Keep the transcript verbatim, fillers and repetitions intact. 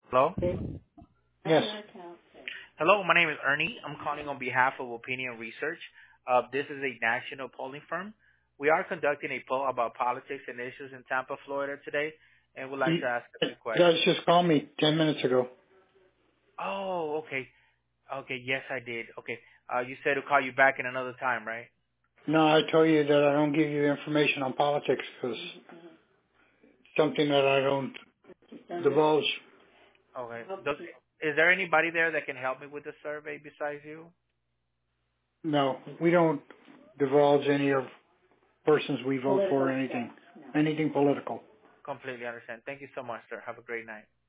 Hello? Yes. Hello, my name is Ernie. I'm calling on behalf of Opinion Research. Uh, this is a national polling firm. We are conducting a poll about politics and issues in Tampa, Florida today, and would like You to ask a few you guys questions. just called me ten minutes ago. Oh, okay. Okay, yes, I did. Okay. Uh, you said to call you back in another time, right? No, I told you that I don't give you information on politics because something that I don't divulge. Okay. Does, is there anybody there that can help me with the survey besides you? No, we don't divulge any of persons we vote for or anything. Anything political. Completely understand. Thank you so much, sir. Have a great night.